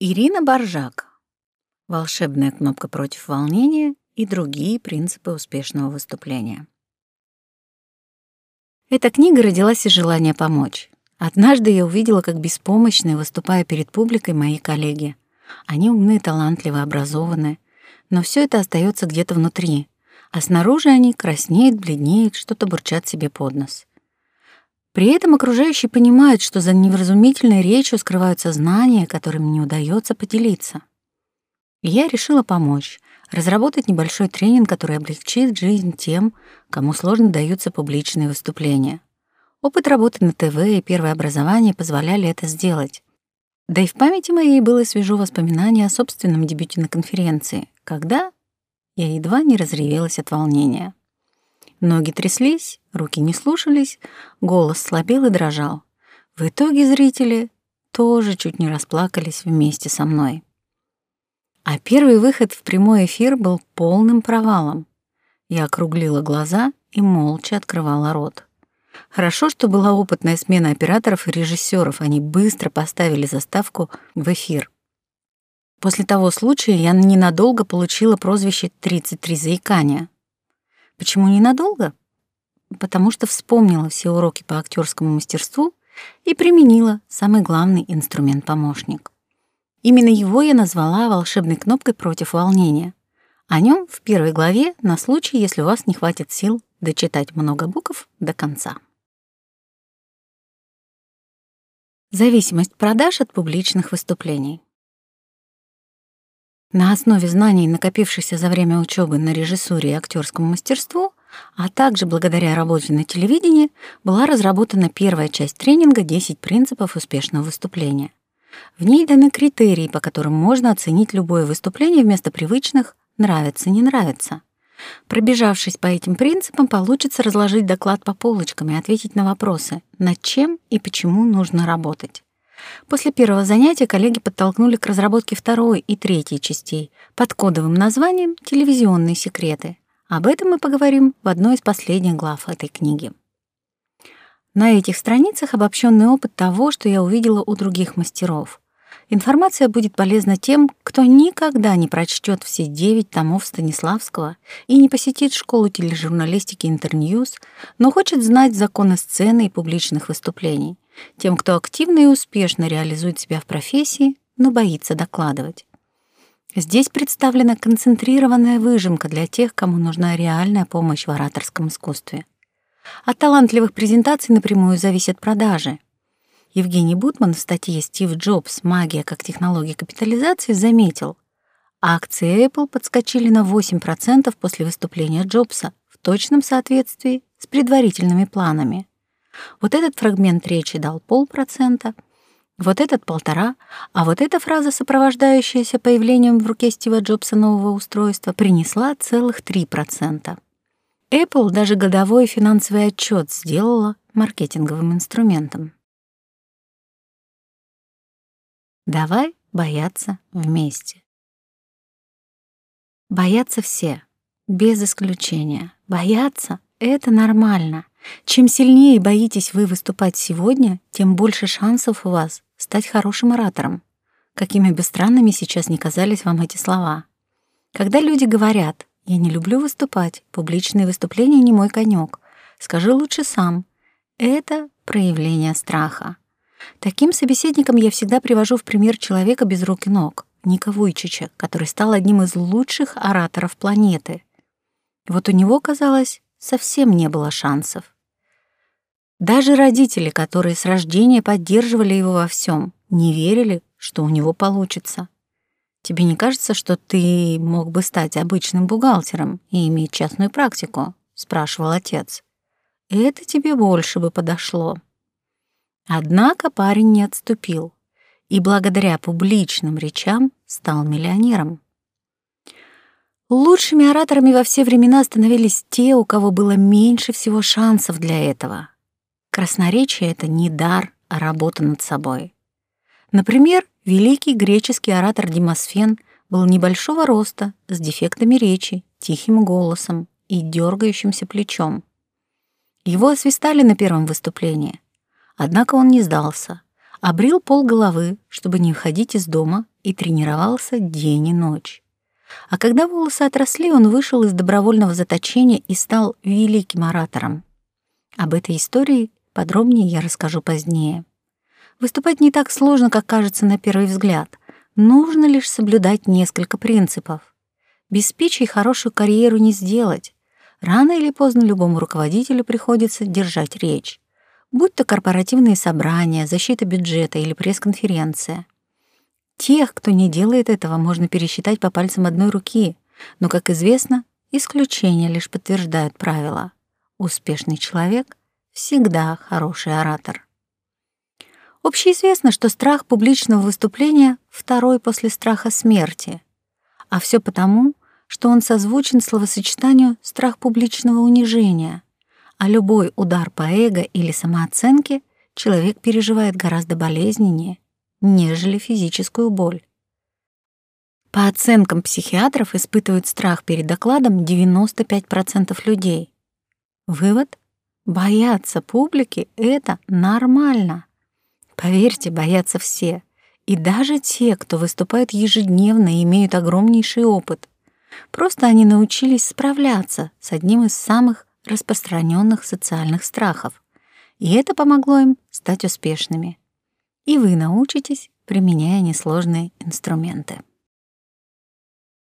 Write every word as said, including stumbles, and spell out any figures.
Ирина Боржак. Волшебная кнопка против волнения и другие принципы успешного выступления. Эта книга родилась из желания помочь. Однажды я увидела, как беспомощны, выступая перед публикой, мои коллеги. Они умны, талантливы, образованы, но все это остается где-то внутри, а снаружи они краснеют, бледнеют, что-то бурчат себе под нос. При этом окружающие понимают, что за невразумительной речью скрываются знания, которыми не удается поделиться. И я решила помочь, разработать небольшой тренинг, который облегчит жизнь тем, кому сложно даются публичные выступления. Опыт работы на ТВ и первое образование позволяли это сделать. Да и в памяти моей было свежо воспоминание о собственном дебюте на конференции, когда я едва не разревелась от волнения. Ноги тряслись, руки не слушались, голос слабел и дрожал. В итоге зрители тоже чуть не расплакались вместе со мной. А первый выход в прямой эфир был полным провалом. Я округлила глаза и молча открывала рот. Хорошо, что была опытная смена операторов и режиссеров, они быстро поставили заставку в эфир. После того случая я ненадолго получила прозвище «тридцать три заикания». Почему ненадолго? Потому что вспомнила все уроки по актерскому мастерству и применила самый главный инструмент-помощник. Именно его я назвала волшебной кнопкой против волнения. О нем в первой главе на случай, если у вас не хватит сил дочитать много букв до конца. Зависимость продаж от публичных выступлений. На основе знаний, накопившихся за время учебы на режиссуре и актерскому мастерству, а также благодаря работе на телевидении, была разработана первая часть тренинга «десять принципов успешного выступления». В ней даны критерии, по которым можно оценить любое выступление вместо привычных «нравится, не нравится». Пробежавшись по этим принципам, получится разложить доклад по полочкам и ответить на вопросы, над чем и почему нужно работать. После первого занятия коллеги подтолкнули к разработке второй и третьей частей под кодовым названием «Телевизионные секреты». Об этом мы поговорим в одной из последних глав этой книги. На этих страницах обобщенный опыт того, что я увидела у других мастеров. Информация будет полезна тем, кто никогда не прочтет все девять томов Станиславского и не посетит школу тележурналистики Интерньюз, но хочет знать законы сцены и публичных выступлений. Тем, кто активно и успешно реализует себя в профессии, но боится докладывать. Здесь представлена концентрированная выжимка для тех, кому нужна реальная помощь в ораторском искусстве. От талантливых презентаций напрямую зависят продажи. Евгений Бутман в статье «Стив Джобс. Магия как технология капитализации» заметил, акции Apple подскочили на восемь процентов после выступления Джобса в точном соответствии с предварительными планами. Вот этот фрагмент речи дал полпроцента, вот этот полтора, а вот эта фраза, сопровождающаяся появлением в руке Стива Джобса нового устройства, принесла целых три процента. Apple даже годовой финансовый отчет сделала маркетинговым инструментом. Давай бояться вместе. Боятся все, без исключения. Бояться — это нормально. Чем сильнее боитесь вы выступать сегодня, тем больше шансов у вас стать хорошим оратором. Какими бы странными сейчас ни казались вам эти слова. Когда люди говорят «я не люблю выступать, публичные выступления не мой конек», скажи лучше сам. Это проявление страха. Таким собеседником я всегда привожу в пример человека без рук и ног, Ника Вуйчича, который стал одним из лучших ораторов планеты. Вот у него, казалось, совсем не было шансов. Даже родители, которые с рождения поддерживали его во всем, не верили, что у него получится. Тебе не кажется, что ты мог бы стать обычным бухгалтером и иметь частную практику? Спрашивал отец. Это тебе больше бы подошло. Однако парень не отступил и благодаря публичным речам стал миллионером. Лучшими ораторами во все времена становились те, у кого было меньше всего шансов для этого. Красноречие — это не дар, а работа над собой. Например, великий греческий оратор Демосфен был небольшого роста, с дефектами речи, тихим голосом и дергающимся плечом. Его освистали на первом выступлении. Однако он не сдался, обрил полголовы, чтобы не выходить из дома и тренировался день и ночь. А когда волосы отросли, он вышел из добровольного заточения и стал великим оратором. Об этой истории подробнее я расскажу позднее. Выступать не так сложно, как кажется на первый взгляд. Нужно лишь соблюдать несколько принципов. Без спичей хорошую карьеру не сделать. Рано или поздно любому руководителю приходится держать речь. Будь то корпоративные собрания, защита бюджета или пресс-конференция. Тех, кто не делает этого, можно пересчитать по пальцам одной руки, но, как известно, исключения лишь подтверждают правило. Успешный человек всегда хороший оратор. Общеизвестно, что страх публичного выступления второй после страха смерти, а все потому, что он созвучен словосочетанию «страх публичного унижения», а любой удар по эго или самооценке человек переживает гораздо болезненнее, нежели физическую боль. По оценкам психиатров, испытывают страх перед докладом девяносто пять процентов людей. Вывод: бояться публики — это нормально. Поверьте, боятся все, и даже те, кто выступает ежедневно и имеют огромнейший опыт. Просто они научились справляться с одним из самых распространенных социальных страхов, и это помогло им стать успешными. И вы научитесь, применяя несложные инструменты.